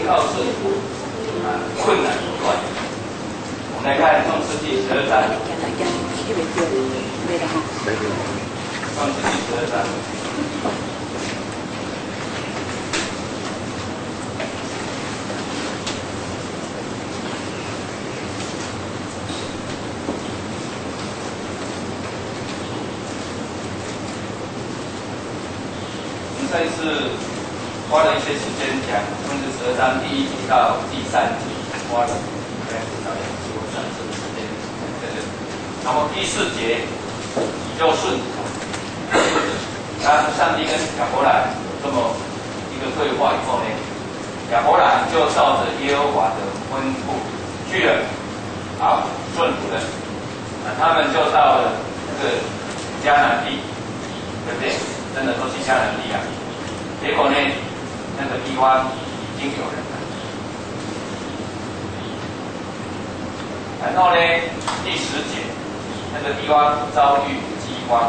靠顺服困难有关。我们来看创世纪12章。创世纪12章。这一次花了一些时间讲创世12章第1节到第3节，花了大概至少2次或3次的时间在这里。然后第4节你就顺从，上帝跟亚伯兰有这么一个对话以后呢，亚伯兰就照着耶和华的吩咐去了，好顺服了。他们就到了这个迦南地，对不对？真的都去迦南地啊。结果呢，那个地方已经有人了。然后呢，第10节，那个地方遭遇饥荒。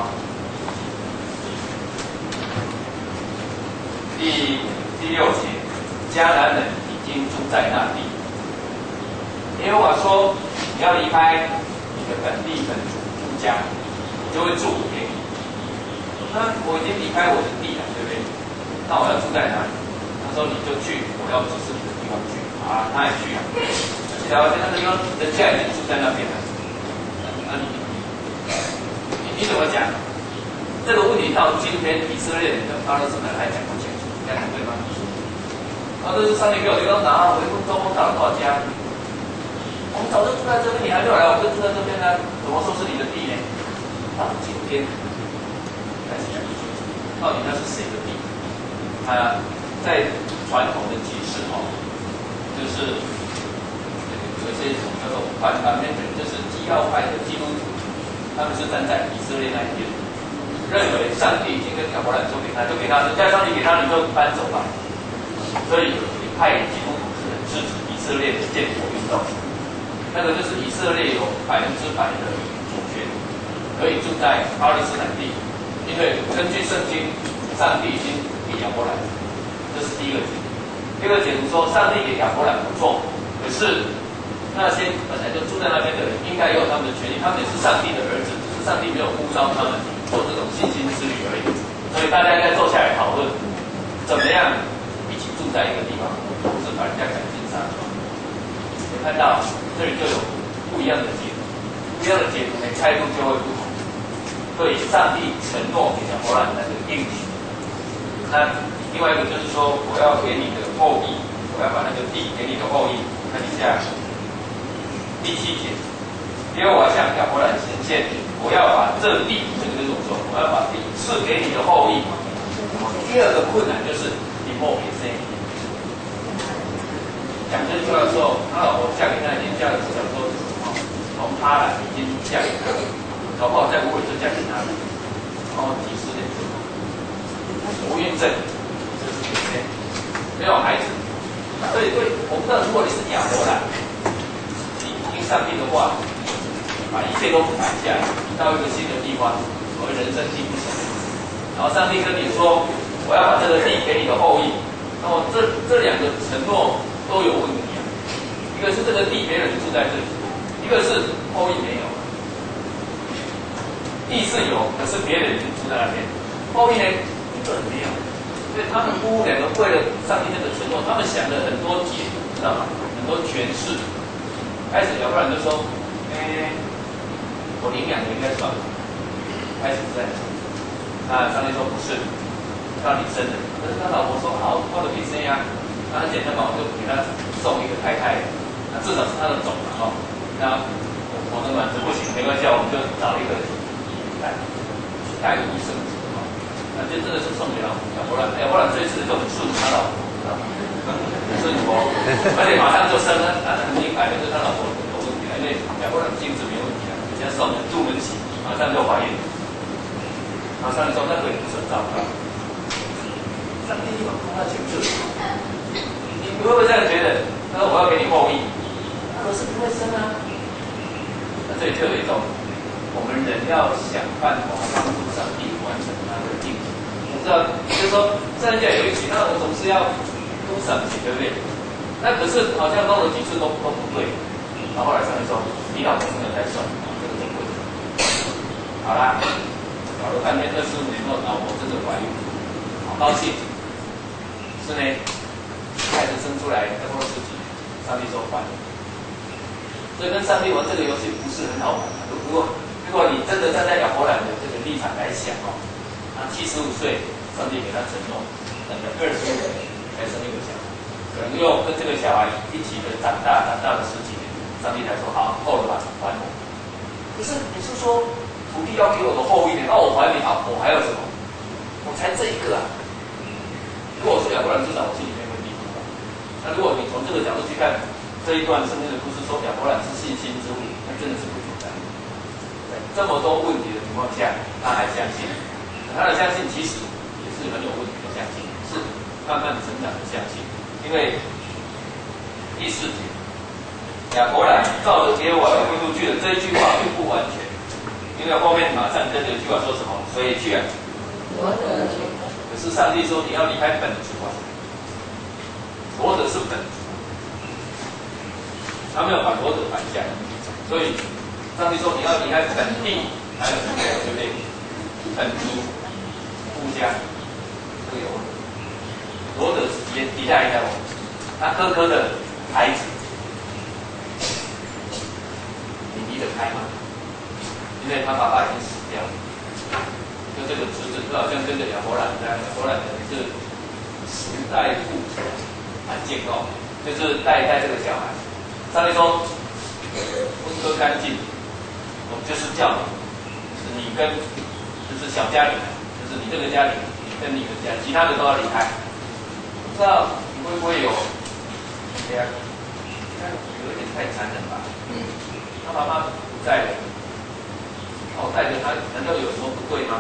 第6节，迦南人已经住在那地。耶和华说：“你要离开你的本地本族住家，我就会祝福给你。”那我已经离开我的地了，对不对？那我要住在哪里？他说：“你就去我要指示你的地方去。”啊，他也去了。然后那个地方人家已经住在那边了。那你怎么讲？这个问题到今天以色列人跟巴勒斯坦还讲不清楚，这样对吗？这是上帝给我地方拿，我一共周末打了多少家？我们早就住在这边，你还没有来，我就住在这边呢，怎么说是你的地呢？到今天开始讲不清楚，到底那是谁的地？在传统的解释就是有一些叫做反面人，就是基要派的基督徒，他们是站在以色列那一边，认为上帝已经跟亚伯兰说给他，就给他，人家上帝给他，你就搬走吧。所以一派基督徒是很支持以色列的建国运动，那个就是以色列有100%的主权，可以住在巴勒斯坦地，因为根据圣经，上帝已经给亚伯兰。这是第一个解读。第二个解读说，上帝给亚伯兰不错，可是那些本来就住在那边的人，应该也有他们的权利，他们也是上帝的儿子，只是上帝没有呼召他们做这种信心之旅而已。所以大家应该坐下来讨论，怎么样一起住在一个地方，不是把人家赶尽杀绝。你看到这里就有不一样的解读，不一样的解读，你态度就会不同。对上帝承诺给亚伯兰那个应许，那另外一个就是说，我要给你的后裔，我要把那个地给你的后裔。看一下第7节，因为我要向亚伯兰显现，我要把这地，这个就是我说，我要把地赐给你的后裔。第二个困难就是你莫给谁。讲这句话的时候，他老婆嫁给他已经嫁了至少说从他来已经嫁给他，搞不好再不会就嫁给他了，然后几十年之后，不孕症。没有孩子，所以我不知道，如果你是亚伯兰，你听上帝的话，把一切都摆下来，到一个新的地方，所谓人生地不熟，然后上帝跟你说，我要把这个地给你的后裔，然后这2个承诺都有问题啊。一个是这个地别人住在这里，一个是后裔没有，地是有，可是别人已经住在那边，后裔呢，一个人没有。所以他们夫妇2个为了上帝这个承诺，他们想了很多解，知道吗？很多诠释。开始亚伯兰就说：“我领2个应该算了。”开始在讲。那上帝说：“不是，让你生的。”可是他老婆说：“好，我都可以生呀。”那很简单嘛，我就给他送一个太太，那至少是他的种嘛那我的卵子不行，没关系，我们就找一个代理医生。那这真的是送给亚伯兰，亚伯兰这一次就很顺他老婆，知道吗？很顺服，而且马上就生了，很明白的，就是他老婆有问题了，因为亚伯兰精子没问题了，人家送的入门期，马上就怀孕，马上说那个也不是很糟糕，上帝帮他解释，你会不会这样觉得？他说我要给你后裔，可是不会生啊，那这里就有一种。我们人要想办法帮助上帝完成他的应许。我知道，就是说，上帝有一句，那我总是要多少钱，对不对？ 那可是好像弄了几次都不对。然后后来上帝说，你老公没有在算，这个就对。好啦，搞了半天25年后，老婆真的怀孕，好高兴。是呢，孩子生出来再过了10几年，上帝说还。所以跟上帝玩这个游戏不是很好玩。如果你真的站在亚伯兰的这个立场来想哦，他75岁，上帝给他承诺，等了25年才生一个小孩，可能又跟这个小孩一起的长大了10几年，上帝才说好，够了吧，还我。可是你是说土地要给我的后裔呢？那我还你啊，我还有什么？我才这一个啊！如果我是亚伯兰，至少我心里面会低估吧。那如果你从这个角度去看这一段圣经的故事，说亚伯兰是信心之父，那真的是不简单。这么多问题的情况下，他还相信，他的相信其实也是很有问题的相信，是慢慢成长的相信。因为第4节，亚伯兰照着耶和华的吩咐去了，这一句话并不完全，因为后面马上跟着一句话说什么？所以去啊， 我的可是上帝说你要离开本族啊，罗德是本族，他没有把罗德摆下来，所以。上帝说你要离开本地，还有对不对？本族、夫家都有。罗德也底下一条，他哥哥的孩子，你离得开吗？因为他爸爸已经死掉了，就这个侄子就好像跟着亚伯兰一样，亚伯兰是10代父很健康，就是带一带这个小孩。上帝说分割干净。我就是叫你跟，就是小家庭，就是你这个家庭，你跟你的家，其他的都要离开。不知道你会不会有，这样，有一点太残忍吧？他妈妈不在了，那我带着他，难道有什么不对吗？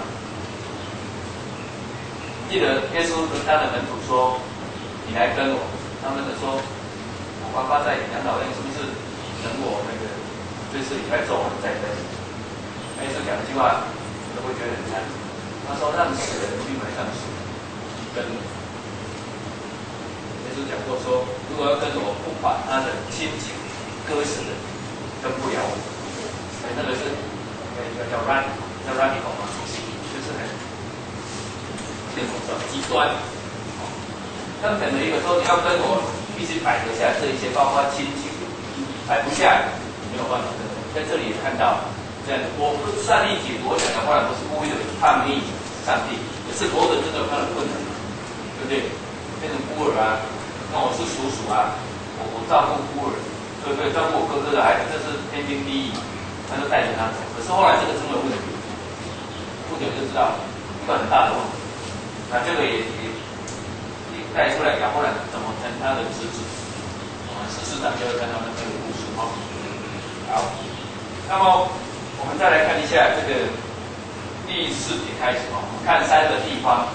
记得耶稣跟他的门徒说：“你来跟我。”他们说：“我爸爸在养老院，是不是等我那个？”这次礼拜做完再跟。耶稣讲一句话，你都会觉得很残忍。他说：“让死人去埋葬死人，跟我。”耶稣讲过说，如果要跟我，不把他的亲情割死的，跟不了我。所以那个是一个叫 radical 嘛，就是很那种极端。他们讲的一个说，你要跟我必须摆得下这一些，包括亲情，摆不下来。没有办法，在这里也看到这样的。我不是善意解读，我讲的话不是故意的叛逆上帝，可是罗德真的有他的困难，对不对？变成孤儿啊，那我是叔叔啊，我照顾孤儿，对不对？照顾我哥哥的孩子，这是天经地义，他就带着他走。可是后来这个成了问题，不久就知道一个很大的问题。那这个也带出来亚伯兰怎么跟他的侄子，14章就会看到那个故事哈。好，那么我们再来看一下这个第4节开始哦，我们看3个地方。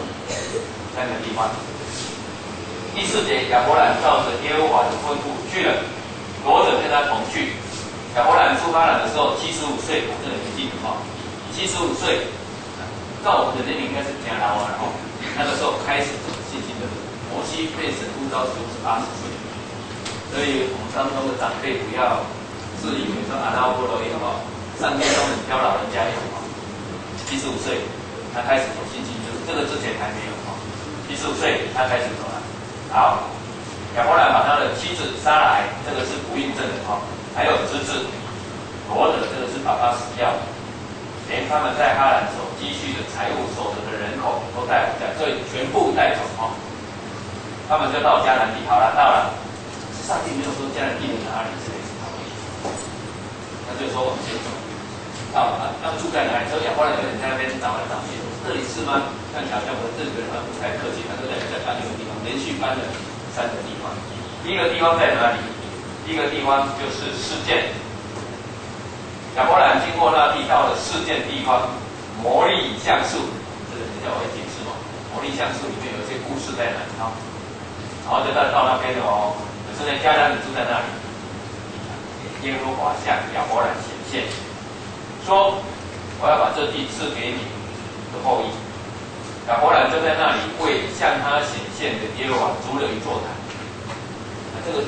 第4节，亚伯兰照着耶和华的吩咐去了，罗德跟他同去。亚伯兰出发来的时候75岁，这个年纪哈，75岁，照我们的年龄应该是加老了哈。那个时候开始信心的路，摩西被神呼召时候是80岁，所以我们当中的长辈不要。自以为说阿拉伯罗有哈，上天都很挑老人家有哈，75岁他开始走信心之路，这个之前还没有哈，75岁他开始走了。好，亚伯兰把他的妻子撒来，这个是不孕症的哈，还有侄子罗德，这个是爸爸死掉的，连他们在哈兰所积蓄的财物、所得的人口都带回家，所以全部带走哈。他们就到迦南地，好了，到了，上帝没有说迦南地在哪里之类的。他就说我们先走，到了，要住在哪里？说亚伯兰有人在那边找来找去，这里是吗？看起来好像我这个人不太客气，他就在搬一个地方，连续搬了3个地方。第一个地方在哪里？第一个地方就是示剑。亚伯兰经过那地，到了示剑地方，摩利橡树，这个等一下我会解释哦。摩利橡树里面有一些故事在哪里？然后就到那边了哦。可是呢，迦南你住在那里。耶和华向亚伯兰显现，说：“我要把这地赐给你的后裔。”亚伯兰就在那里为向他显现的耶和华筑了一座坛。这个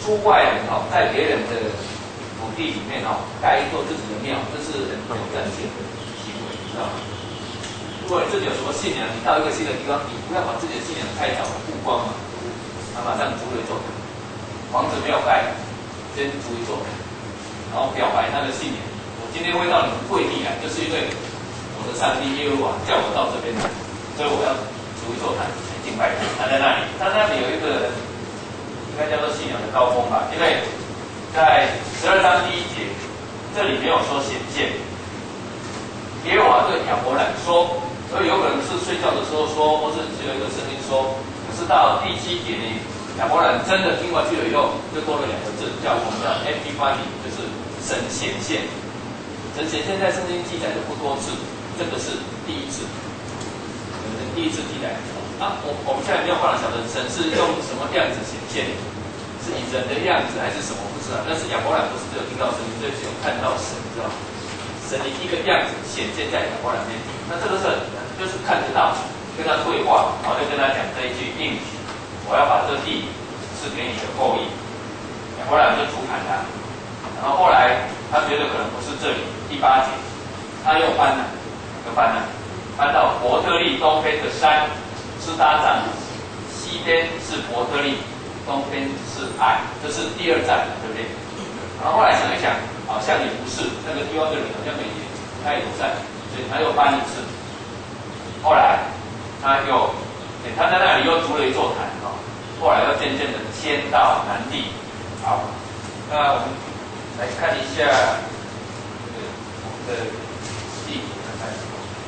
出外人在别人的土地里面盖一座自己的庙，这是很挑战性的行为，你知道吗？如果你自己有什么信仰，你到一个新的地方，你不要把自己的信仰太早曝光嘛，他马上筑了一座坛，房子没有盖，先筑一座坛，然后表白他的信仰。我今天会到你们贵地来，就是因为我的上帝耶和华叫我到这边来，所以我要筑一座坛来敬拜他。他在那里，他那里有一个应该叫做信仰的高峰吧，因为在12章第1节，这里没有说显现。耶和华对亚伯兰说，所以有可能是睡觉的时候说，或是只有一个声音说。可是到第7节呢，亚伯兰真的听过去了以后，就多了2个字，叫我们叫 Epiphany， 就是神显现。神显现在圣经记载的不多次，这个是第一次，第一次记载。我们现在没有办法晓得神是用什么样子显现，是以人的样子还是什么不知道。但是亚伯兰不是只有听到声音，就是有看到神，知道吗？神以一个样子显现在亚伯兰面前，那这个是就是看得到，跟他对话，然后就跟他讲这一句应许，我要把这地赐给你的后裔。亚伯兰就主砍他，然后后来他觉得可能不是这里，第8节，他又搬到伯特利东边的山支搭站，西边是伯特利，东边是爱，这是第2站，对不对？然后后来想一想，好像也不是，那个地方的人好像也不太友善，所以他又搬一次。后来他在那里又筑了一座坛后来又渐渐的迁到南地。好，那我们来看一下我们的地图看看。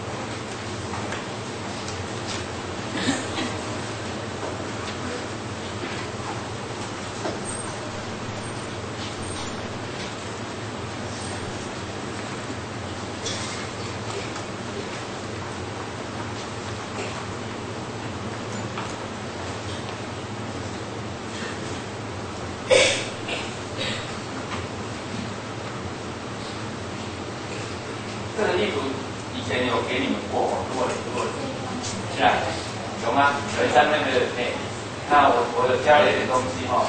这个地图以前有给你们过，如果是啊，有吗？有一张那个那我有加了一点东西好，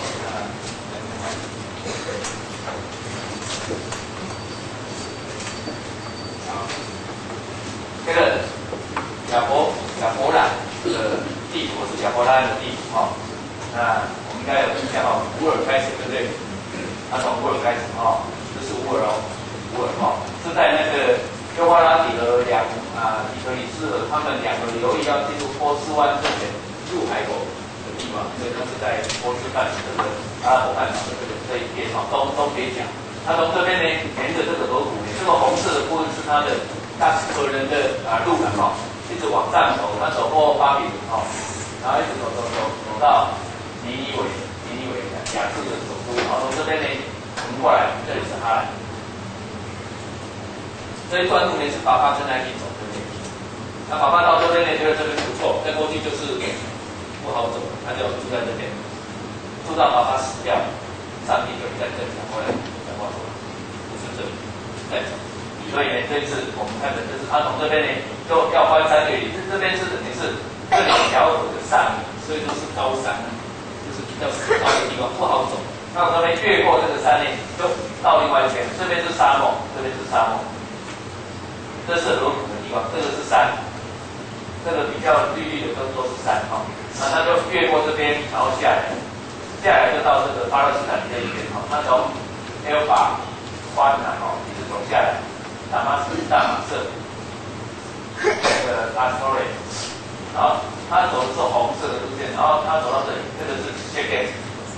这个亚伯兰的地图是亚伯拉罕的地图那我们应该有印象乌尔开始对不对？他从乌尔开始这是乌尔是在那个幼发拉底和底格里斯河，他们2个流域要进入波斯湾之前入海口的地方，所以它是在波斯半岛阿拉伯半岛的这一片东北角。它从这边呢沿着这个河谷这个红色的部分是它的可人的路一直往上走，它走过巴比伦然后一直走到尼尼微亚述的首都，然后从这边呢横过来，这里是哈兰。这一段路呢是爸爸跟他一起走，对不对？那爸爸到这边呢，觉得这边不错，再过去就是不好走，他就住在这边，住到爸爸死掉，上帝就在这里过来讲话说，不是这里，再走。所以呢，这一次我们看的就是他从这边呢就要翻山越岭，这边是等于是这2条河的上面，所以都是高山，就是比较高的地方不好走。那我这边越过这个山呢，就到另外一边，这边是沙漠，这边是沙漠。这是河谷的地方，这个是山，这个比较绿绿的都是山那他就越过这边，然后下来就到这个巴勒斯坦这一边那从埃尔巴宽南一直走下来，大马色，阿索瑞，然后他走的是红色的路线，然后他走到这里，这个是Shechem，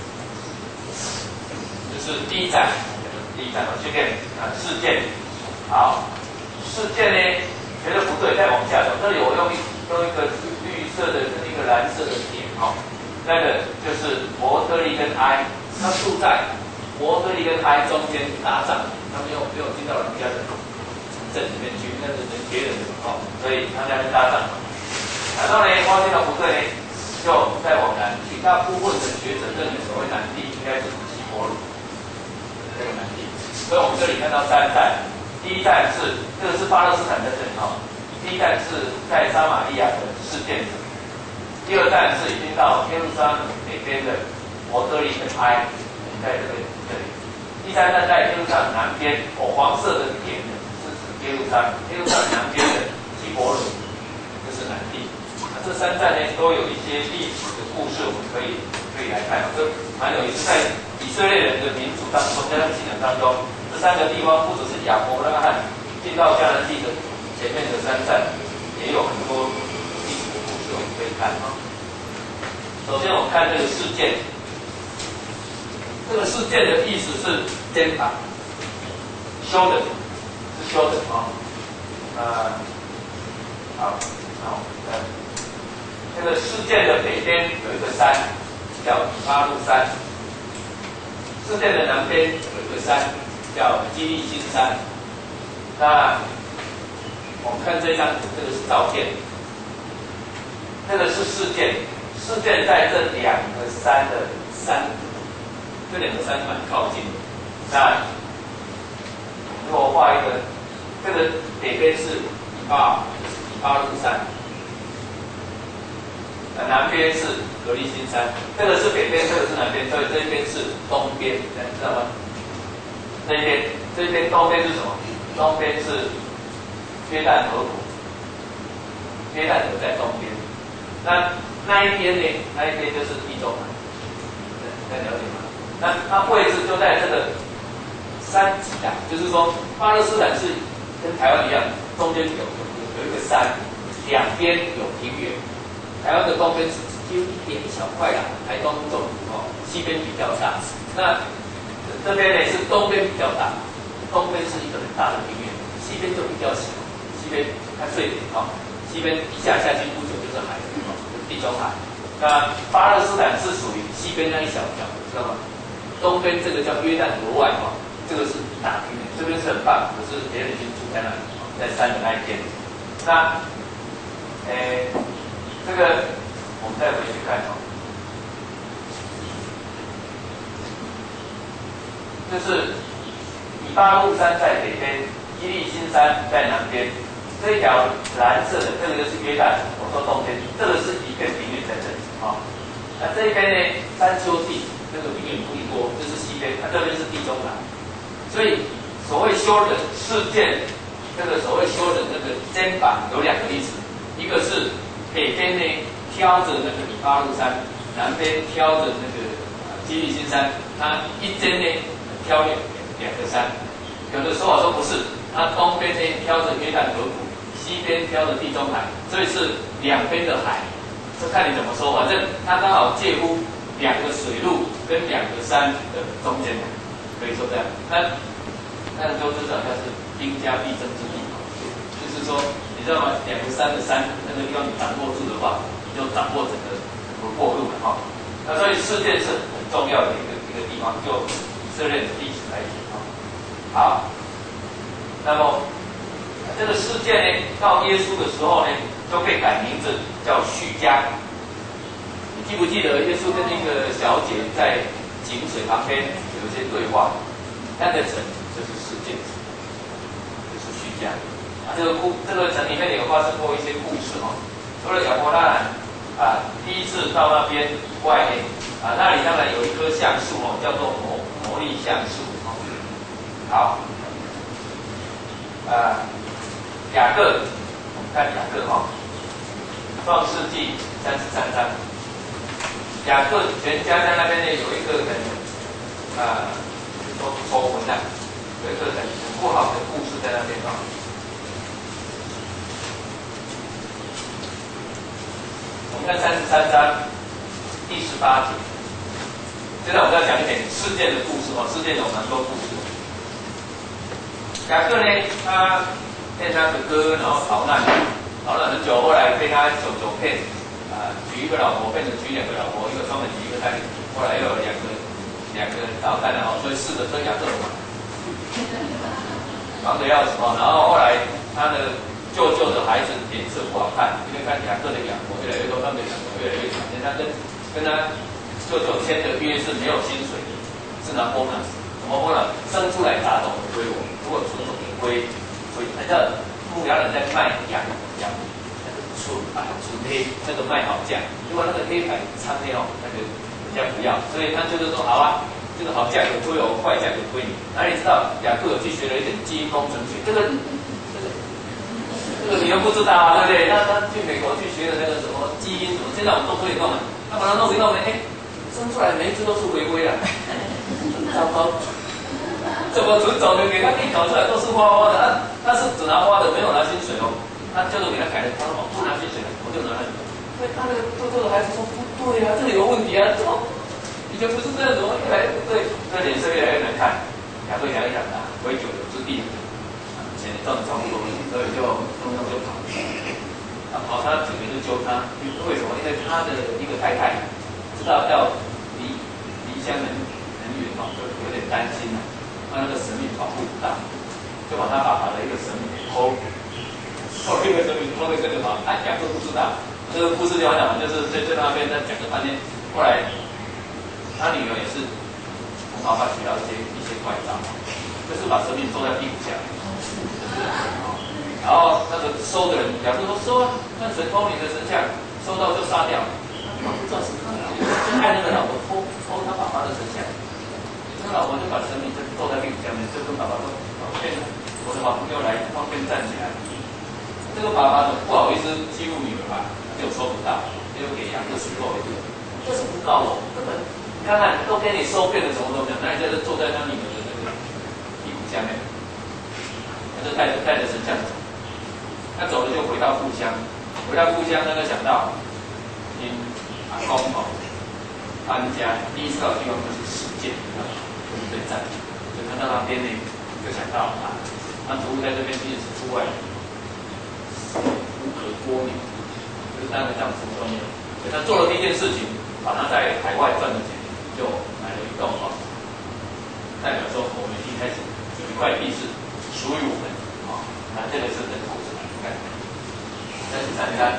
就是第一站Shechem事件，好。事件呢，觉得不对，再往下走。这里我用一个绿色的跟一个蓝色的点那个就是伯特利跟埃，他住在伯特利跟埃中间打仗，他没有进到人家的城镇里面去，那是人别人的所以他在那打仗。然后呢，发现到不对呢，就再往南去。大部分的学者认为所谓南地应该是西伯鲁这个南地，所以我们这里看到3站。第一站是这个是巴勒斯坦的人第一站是在撒玛利亚的事件者，第2站是已经到耶路撒冷北边的伯特利跟埃， 在这里。第三站在耶路撒冷南边，黄色的点是指耶路撒冷，耶路撒冷南边的提伯伦就是南地。这3站呢都有一些历史的故事，我们可以来看，这蛮有意思。在以色列人的民族当中，在他们信仰当中，这3个地方不只是亚伯拉罕进到迦南地的前面的3站，也有很多历史的故事我们可以看啊。首先我们看这个事件，这个事件的意思是肩膀，修的，是修的啊。好，那我们看这个事件的北边有一个山叫以巴路山，事件的南边有一个山叫基利心山。那我们看这张图，这个是照片，这个是事件。事件在这2个山的山，这2个山蛮靠近的。那如果画一个，这个北边是以巴路山，南边是革利心山。这个是北边，这个是南边，所以这边是东边，知道吗？这边东边是什么？东边是约旦河谷，约旦河在东边。那一边呢？那一边就是地中海，大家了解吗？那它位置就在这个山脊啊，就是说巴勒斯坦是跟台湾一样，中间有一个山，两边有平原。台湾的东边是只有一小块啦，台东重西边比较大。那这边呢是东边比较大，东边是一个很大的平原，西边就比较小，西边看碎点西边一下去不久就是海。地中海，那巴勒斯坦是属于西边那一小角，知道吗？东边这个叫约旦河外这个是大平原，这边是很棒，可是别人已经住在那里，在山的那一边。那，这个我们再回去看就是以巴路山在北边，基利心山在南边。这一条蓝色的，这个就是约旦，我说东边，这个是一片平原在这里那这一边呢，山丘地，这个平原不多，这是西边，这边是地中海。所以所谓修人事件，这个所谓修人那个肩膀有2个意思，一个是北边呢挑着那个以巴路山，南边挑着那个基利心山，它一间呢挑2个山。有的说法说不是，它东边呢挑着约旦河谷。西边挑着地中海，所以是2边的海，这看你怎么说。反正它刚好介乎2个水路跟2个山的中间，可以说这样。那就至少像是兵家必争之地，就是说，你知道吗？2个山的山那个地方你掌握住的话，你就掌握整个过路了那所以事件是很重要的一个地方，就以色列的历史来讲好，那么。这个事件呢，到耶稣的时候呢，就被改名字叫叙加。你记不记得耶稣跟那个小姐在井水旁边有一些对话？那个城就是事件，就是叙加。这个城里面也有发生过一些故事除了亚伯拉罕第一次到那边以外呢，那里当然有一棵橡树叫做魔力橡树好，雅各，我们看雅各创世纪33章，雅各全家在那边呢有一个很丑闻有一个很不好的故事在那边我们看33章第18节，现在我们要讲一点事件的故事事件有蛮多故事。雅各呢，他骗他的哥，然后逃难很久，后来被他舅舅骗，娶一个老婆，变成娶2个老婆，一个专门娶一个单女，后来又有两个捣蛋所以4个跟雅各忙得要死然后后来他的舅舅的孩子脸色不好看，因为看雅各的养活越来越多，他们的养活越来越少，他跟他舅舅签的约是没有薪水的，是拿 bonus， 什么 bonus？ 生出来杂种归我，如果纯种的归。那叫牧羊人在卖羊那个纯黑，那个卖好价。如果那个黑白苍黑那个人家不要，所以他就是说好就这个好价格推我，坏价格推你。哪里知道雅各有去学了一点基因工程学，这个你又不知道啊，对不对？他去美国去学的那个什么基因什么，现在我们都可以弄了。他把它弄一弄呢，生出来每一只都是回归了，糟糕！怎么纯种的给他地搞出来都是花花的？他是只拿花的，没有拿薪水哦。他教授给他改的，他说不拿薪水了，我就拿那个。所以他那个做的孩子说不对啊，这里有问题啊，怎么？以前不是这样子吗？越来越不对，这脸色越来越难看。雅各想一想啊，为久有之地，钱赚的差不多了，所以就通通就跑。跑他姐妹就揪他，为什么？因为他的一个太太知道要离乡很远嘛，就有点担心了，他那个神明保护不到，就把他爸爸的一个神明给偷了一个神明，偷了这个嘛，雅各不知道。这个故事就好讲，就是在那边在讲了半天，后来。他女儿也是从爸爸学到一些怪招，就是把生命收在屁股下，然后那个收的人，雅各说收啊，看神偷你的神像，收到就杀掉，不知道是他爱那个老婆偷他爸爸的神像，那老婆就把生命就收在屁股下面，就跟爸爸说，我的好朋友来方便站起来，这个爸爸不好意思欺负女儿吧，就收不到，就给雅各水落一个，这是不告我，根本。看看都给你收遍了，什么都没有，那你在这坐在那女儿的那个屁股下面，他就带着神像走，他走了就回到故乡，他就想到，阿公搬家，第一次到的地方就是世界，就是对站，就看到那边呢，就想到他祖父在这边第一次出外，无可多年，就是当个丈夫中年，所以他做了第一件事情，把他在海外赚的钱。就买了一栋房子，代表说我们一开始有一块地是属于我们那这个是人口是看，33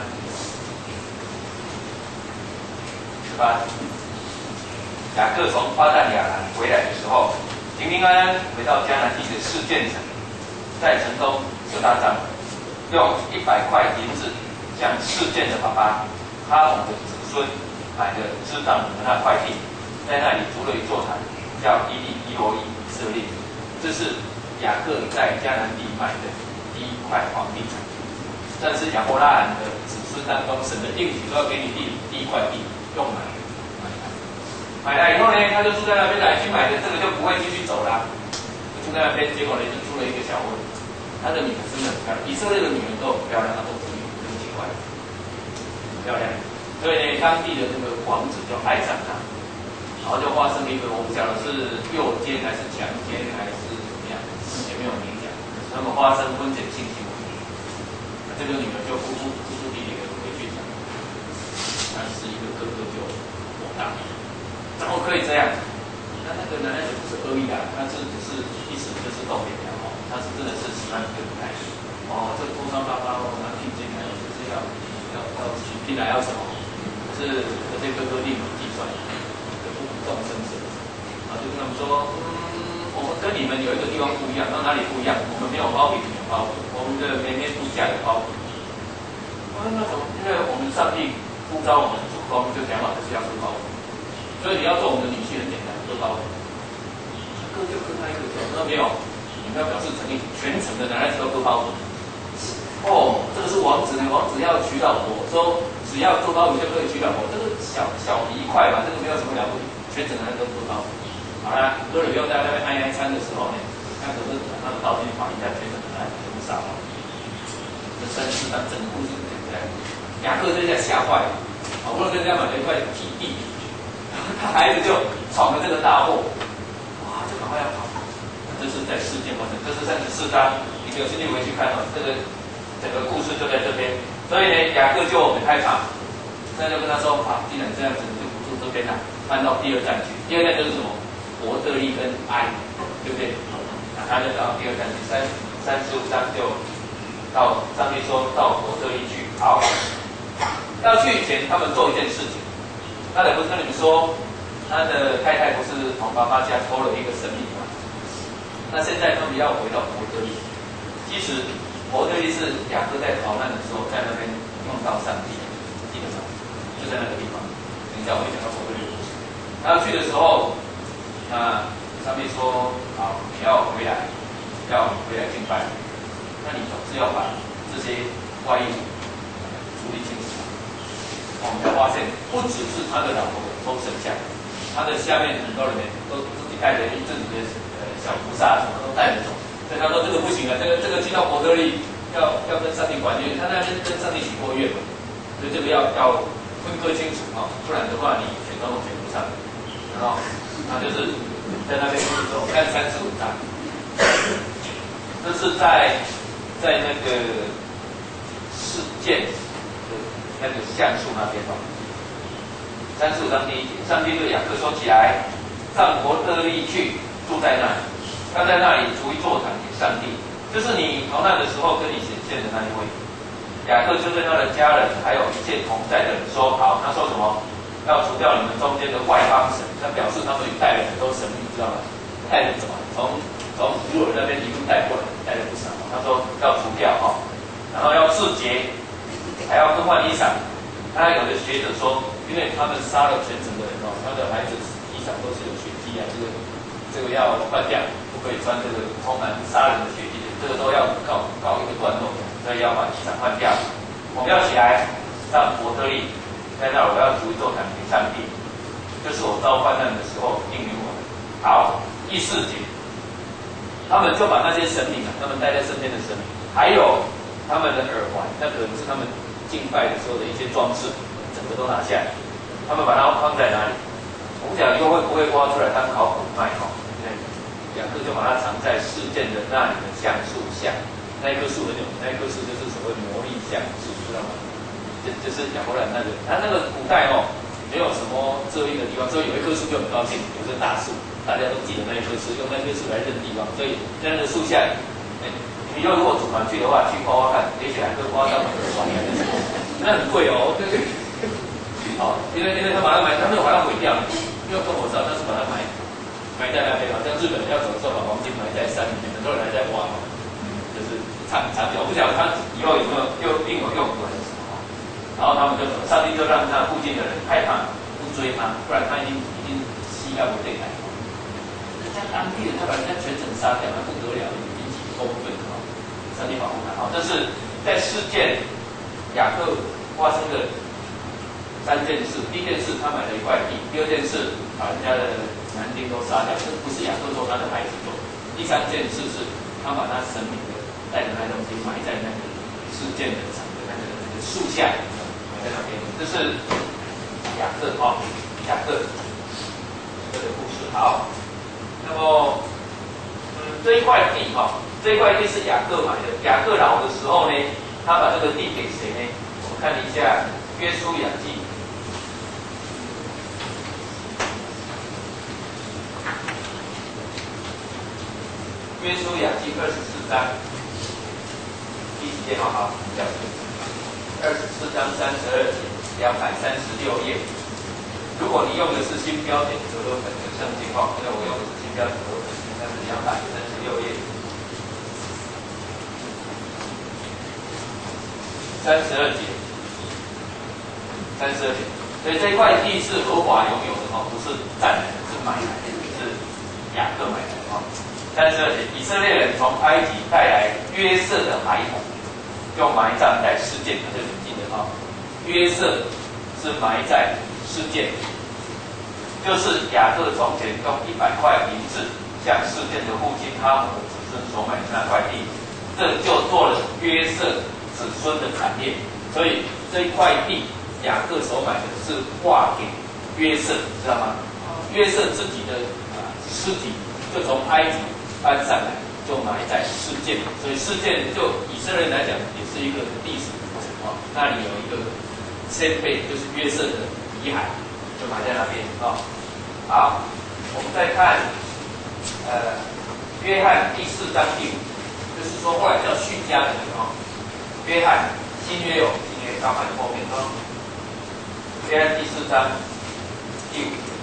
是吧？雅各从巴旦亚兰回来的时候，平平安安回到迦南地的示剑城，在城中就打仗，用100块银子向示剑的爸爸哈姆的子孙买了支帐的那块地。在那里筑了一座坛，叫伊罗伊以色列。这是雅各在迦南地买的第一块黄地产。但是亚伯拉罕的子孙当中，神的应许说要给你第一块地，用买来以后呢，他就住在那边来去买的，这个就不会继续走啦。住在那边，结果呢就出了一个小问题。他的女儿真的很漂亮，以色列的女人都很漂亮，他都不很奇怪，很漂亮。所以呢，当地的这个王子就爱上她。然后就发生了一个，我不晓得是诱奸还是强奸还是怎么样，也没有明讲。他们发生婚前性行为，这个女儿就哭哭啼啼的回去讲，但是一个哥哥就火大，怎么可以这样？那个男孩子不是恶意的，他是只是一时就是动点哦，他是真的是喜欢这个女孩子这拖伤巴巴拿聘金还有就是要娶聘来要什么，可是这些哥哥另有计算。众生者，就跟他们说，我们跟你们有一个地方不一样，那哪里不一样？我们没有包饼，没有包子，我们的每天度假有包饼。那怎么？因为我们上帝呼召我们主公，就讲好就是要割包子，所以你要做我们的女婿很简单，割包子。割就割他一个，说没有，你们要表示诚意，全城的男孩子都割包子。这个是王子呢，王子要娶老婆，说只要割包子就可以娶老婆，这个小一块嘛，这个没有什么了不起。全整个人都不高，好了，割了以后在那边挨餐的时候呢，那可是那个道具法一下，全整个人全部杀了。这3、4章整个故事就这样，雅各这下吓坏了，好不容易跟人家买了一块皮地，他孩子就闯了这个大祸，哇，就赶快要跑。这是在事件发生，这是34章，你有兴趣回去看这个整个故事就在这边。所以呢，雅各就很害怕，那就跟他说既然这样子，就不住这边了。搬到第2站去，第2站就是什么？伯特利跟埃，对不对？他就到第2站去，35章就到上帝说到伯特利去。好，要去以前，他们做一件事情。刚才不是跟你们说，他的太太不是从爸爸家偷了一个神明吗？那现在他们要回到伯特利。其实伯特利是雅各在逃难的时候，在那边梦到上帝，记得吗？就在那个地方。等一下我会讲到伯特利。他要去的时候， 那上面说好你要回来敬拜，那你总是要把这些外衣处理清楚。我们才发现，不只是他的老婆都剩下，他的下面很多人都自己带着自己的小菩萨什么都带着走，所以他说这个不行啊，这个去到伯特利要跟上帝管约，他那边跟上帝许过愿嘛，所以这个要分割清楚啊，不然的话你选总统选不上。然后他就是在那边走，看35章，这是在那个事件的那个橡树那边哦。35章第1节，上帝对雅各说：“起来，上伯特利去，住在那里。他在那里筑一座坛给上帝，就是你逃难的时候跟你显现的那一位。”雅各就对他的家人还有一切同在的人说：“好，他说什么？要除掉你们中间的外邦神。”他表示他们带了很多神明，知道吗？带了什么？从古尔那边一路带过来，带了不少。他说要除掉哈，然后要自洁，还要更换衣裳。他有的学者说，因为他们杀了全城的人哦，他的孩子衣裳都是有血迹啊，这个要换掉，不可以穿这个充满杀人的血迹的，这个都要告一个段落。所以要把衣裳换掉。我们要起来上伯特利，在那我要筑一座坛给上帝，就是我遭患难的时候应允我的。好，第4节，他们就把那些神明他们带在身边的神明，还有他们的耳环，那可能是他们敬拜的时候的一些装饰，整个都拿下来。他们把它放在哪里？我们讲以后会不会挖出来当考古卖哈？对，雅各就把它藏在事件的那里的橡树下。那一棵树很有名，那一棵树就是所谓魔力橡树，知道吗？就是亚伯兰那个，他那个古代没有什么遮阴的地方，所以有一棵树就很高兴，有一棵大树，大家都记得那一棵树，用那棵树来认地方，所以在那个树下，你如果组团去的话，去刮刮看，也许还会刮到耳环，那很贵哦，对。好，因为他把它埋，他没有把它毁掉，因为跟我知道，他是把它埋在那边，好像日本人要走的时候把黄金埋在山里面，很多人还在挖嘛。就是长久，我不晓得他以后有没有另有用途还是什么。然后他们就上帝就让他附近的人害怕，不追他，不然他已经膝盖不对开。人家当地人他把人家全城杀掉，那不得了，引起公愤啊！上帝保护他。好，这是在事件雅各发生的3件事。第一件事他买了一块地，第2件事把人家的男丁都杀掉，这不是雅各做，他的孩子做。第3件事是他把他神明的带着那东西埋在那个事件的场的那个树下，埋在那边。这是雅各雅各的故事。好，那么这一块地这一块地是雅各买的。雅各老的时候呢，他把这个地给谁呢？我们看一下约书亚记。约书亚记24章第几节？好，24章32节，236页。如果你用的是新标点折罗本的圣经因为我用的是新标点折罗本，那是236页，32节，32节。所以这一块地是合法拥有的不是占来的，是买来的，是雅各买的32节，以色列人从埃及带来约瑟的孩童，就埋葬在事件，这里记得约瑟是埋在事件，就是雅各从前用100块银子向事件的父亲哈姆的子孙所买的那块地，这就做了约瑟子孙的产业。所以这一块地雅各所买的是划给约瑟，知道吗？约瑟自己的尸体就从埃及搬上来，就埋在事件，所以事件就以色列人来讲也是一个历史过程那里有一个先辈，就是约瑟的遗骸，就埋在那边好，我们再看约翰第4章第5，就是说后来叫叙加的约翰新约新约刚好在后面约翰第4章第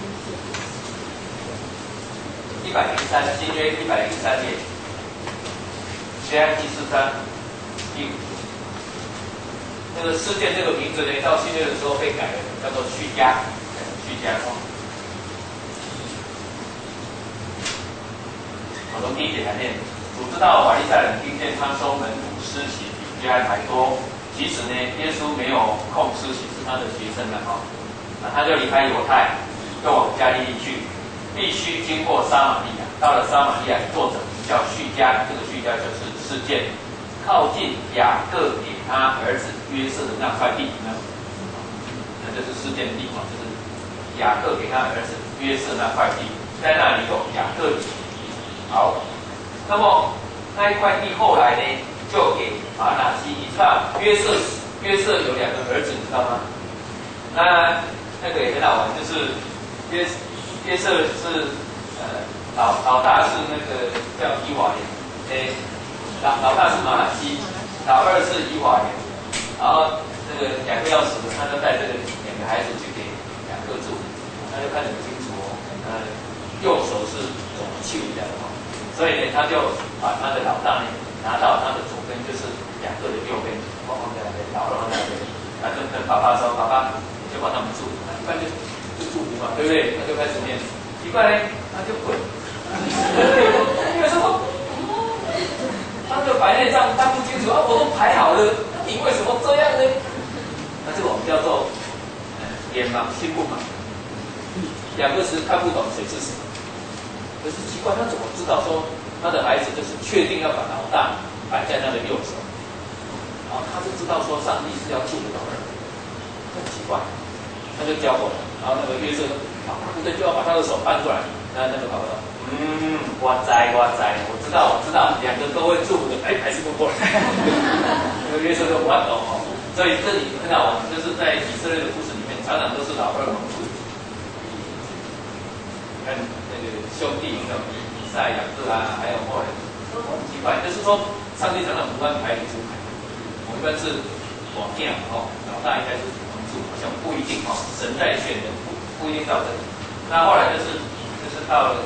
5。103新约103页，约翰第4章第5。那个事件这个名字呢，到新约的时候被改了，叫做叙加。 我从第1节来念，主知道法利赛人听见他收门徒施洗比约翰还多，其实呢，耶稣没有空施洗，是他的学生了他就离开犹太，又往加利利去，必须经过撒玛利亚，到了撒玛利亚，作者叫叙加，这个叙加就是事件，靠近雅各给他儿子约瑟的那块地呢，那就是事件地就是雅各给他儿子约瑟那块地，在那里有雅各地。好，那么那一块地后来呢，就给玛拿西。你知道约瑟有2个儿子，你知道吗？那个也很好玩，就是约瑟是老大是那个叫以瓦莲，老大是玛拿西，老二是以瓦莲，然后那个雅各要死了，他就带这个2个孩子去给雅各住，他就看得很清楚右手是怎么去的所以呢，他就把他的老大呢拿到他的左边，就是雅各的右边，放在那边，老二那边，他就跟爸爸说：“爸爸，你就帮他们住。”一般就祝福嘛，对不对？他就开始念，奇怪呢，他就滚，因为什么？他的白内障他不清楚我都排好了，你为什么这样呢？那这个我们叫做眼盲心不盲，2个是看不懂谁是谁。可是奇怪，他怎么知道说他的孩子就是确定要把老大摆在他的右手，然后他就知道说上帝是要祝福老二，很奇怪，他就教过来，然后那个约瑟不对，就要把他的手搬过来，那个宝宝说，我知道，2个都会祝福的，还是不过来，那个约瑟就不懂所以这里看到就是在以色列的故事里面，常常都是老二蒙福。看那个兄弟有以赛雅各还有后来很奇怪，就是说上帝常常不安排你出牌，我一般是往这样老大应该是蒙住，好像不一定神在选人不一定到这里。那后来就是到了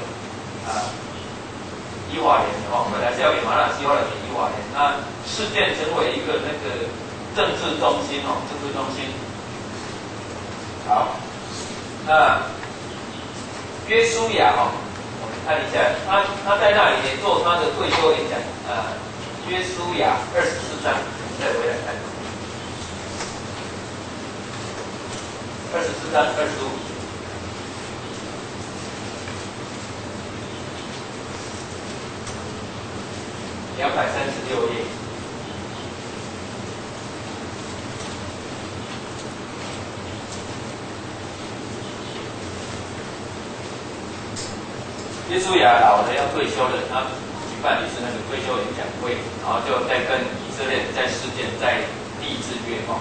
以瓦莲本来是要给玛拿西，后来给以瓦莲，那事件成为一个那个政治中心政治中心。好，那约书亚我们看一下，他在那里也做他的退休演讲约书亚24章，再回来看24章25。236页。约书亚老了要退休了，他举办的是那个退休演讲会，然后就在跟以色列在事件在立志约19。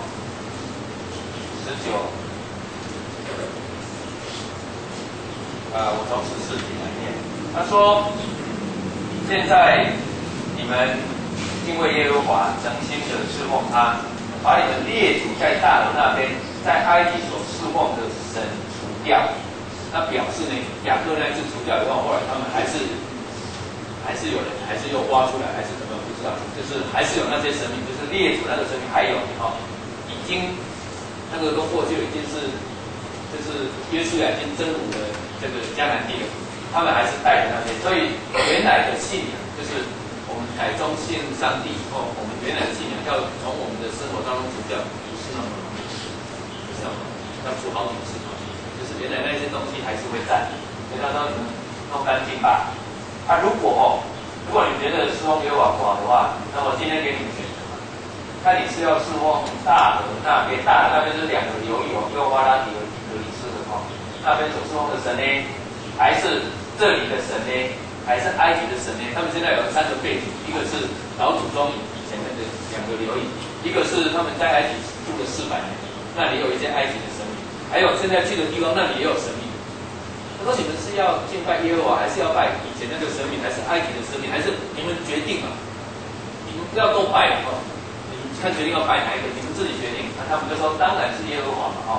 我从14节来念，他说：“现在你们因为耶和华诚心的侍奉他，把你们列祖在大河那边在埃及所侍奉的神除掉。”那表示呢，雅各那一次除掉以后，后来他们还是有人还是又挖出来，还是怎么不知道，就是还是有那些神明，就是列祖那个神明还有已经那个都过去了，已经是就是约书亚已经征服了这个迦南地了，他们还是带着那些，所以原来的信仰就是我们改宗信上帝以后，我们原来的信仰要从我们的生活当中除掉，不是那么容易，不是那么容易，要除好几次。就是原来那些东西还是会在，所以他说你们弄干净吧。如果你觉得侍奉耶和华不好的话，那我今天给你们选择嘛，看你是要侍奉大河那边，大河那边是2个流域幼发拉底和底格里斯的那边所侍奉的神呢，还是这里的神呢，还是埃及的神呢？他们现在有3个背景，一个是老祖宗以前那个2个流域，一个是他们在埃及住了400年，那里有一些埃及的神明。还有现在去的地方，那里也有神明。他说：“你们是要敬拜耶和华，还是要拜以前那个神明，还是埃及的神明？还是你们决定嘛？你们不要都拜你们看决定要拜哪一个，你们自己决定。”那他们就说：“当然是耶和华嘛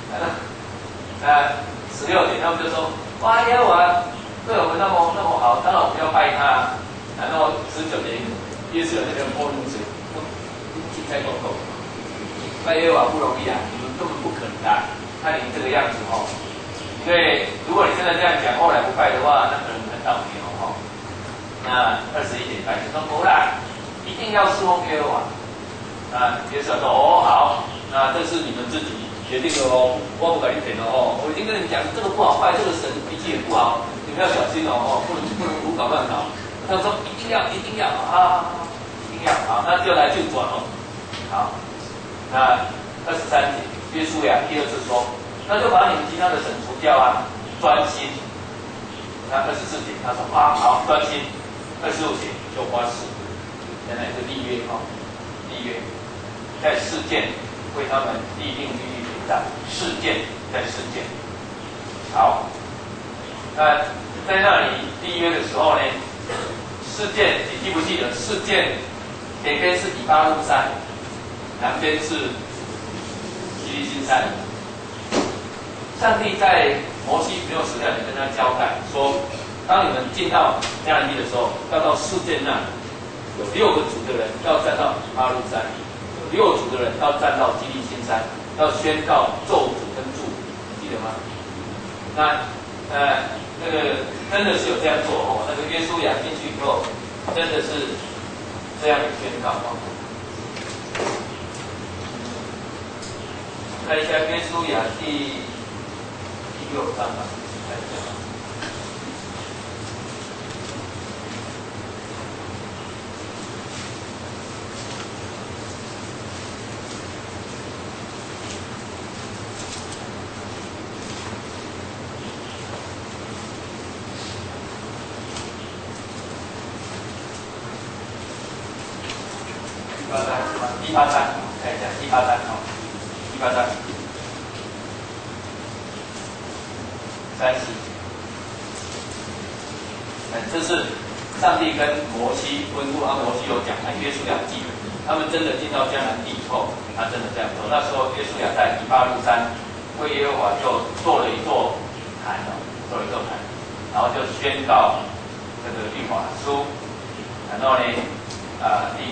16节他们就说：“哇，耶和华对我们那么好，当然我们要拜他。”然后19节约书亚那个泼冷水，青菜够够，拜耶和华不容易啊，你们根本不可能的。看你这个样子因为如果你现在这样讲，后来不拜的话，那可能很倒霉那21点半就说不啦，一定要侍奉耶和华。那约瑟说哦好，那这是你们自己决定的哦，我不敢你点的哦，我已经跟你们讲这个不好拜，这个神脾气也不好，你们要小心哦，不能胡搞乱搞。他说一定要啊，一定要好，那就来就转哦。好，那23节，约书亚第二次说，那就把你们其他的神除掉啊，专心。那24节他说啊好专心。25节就花10，原来是立约哦，立约在世界为他们立定律例典章，世界在世界。好，那在那里立约的时候呢，事件你记不记得？事件北边是以巴路山，南边是基利心山。上帝在摩西没有死掉，跟他交代说，当你们进到迦南地的时候，要到事件那里，有6个族的人要站到以巴路山，有6族的人要站到基利心山，要宣告咒诅跟祝福，记得吗？那个真的是有这样做哦。那个约书亚进去以后，真的是这样的宣告哦。看一下约书亚第6章吧，看一下。第8章，看一下第8章哦，第8章30节，这是上帝跟摩西吩咐，摩西有讲，约书亚记，他们真的进到迦南地以后，他真的这样做。那时候约书亚在以巴路山为耶和华就做了一座坛哦，做了一座坛，然后就宣告这个律法书，然后呢，第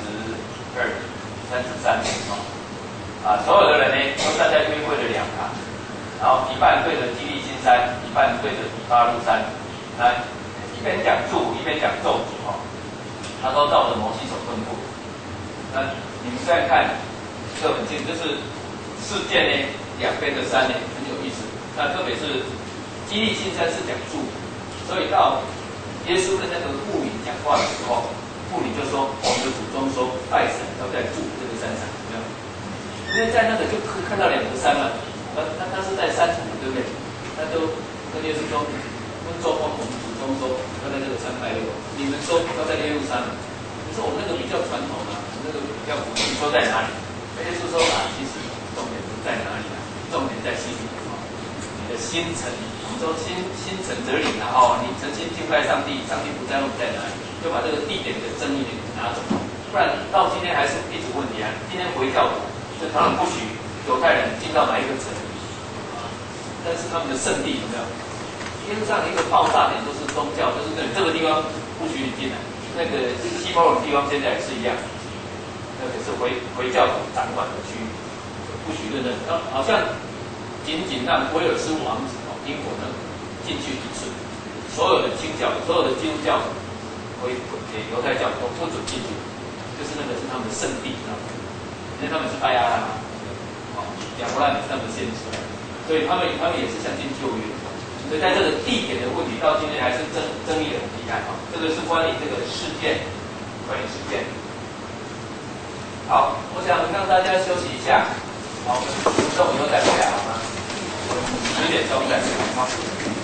33节所有的人呢都站在约柜的两旁，然后一半对着基利心山，一半对着以巴路山，一边讲祝福，一边讲咒诅哦。他都照着摩西所吩咐。那你们再看，这个很近，就是事件呢两边的山呢很有意思。那特别是基利心山是讲祝福，所以到耶稣的那个妇女讲话的时候，妇女就说我们的祖宗说拜神要在祝福这个山上，有没有？因为在那个就可以看到2个山嘛，那他是在山谷，对不对？他就跟耶稣说，做梦我们祖宗说要在这个山拜六，你们说要在耶路撒冷，可是我们那个比较传统啊，那个比较古，你说在哪里？耶稣说其实重点不在哪里啊，重点在心里啊，你的心诚，我们说心诚则灵啊你诚心敬拜上帝，上帝不在乎在哪里，就把这个地点的争议拿走，不然到今天还是一直问题啊。今天回教徒就他们不许犹太人进到哪一个城，但是他们的圣地有没有？耶路撒冷一个爆炸点都是宗教，就是这个地方不许你进来，那个西包容地方现在也是一样，那个是回教徒掌管的区域，不许任何，好像仅让威尔斯王子英国呢进去一次，所有的清教、所有的基督教犹太教都不准进去，就是那个是他们的圣地，因为他们是拜阿拉亚伯拉罕是他们的先祖，所以他们也是相信旧约。所以在这个地点的问题，到今天还是争议很厉害这个是关于这个事件，好，我想让大家休息一下，好，我们中午以后再回来好吗？10点钟再回来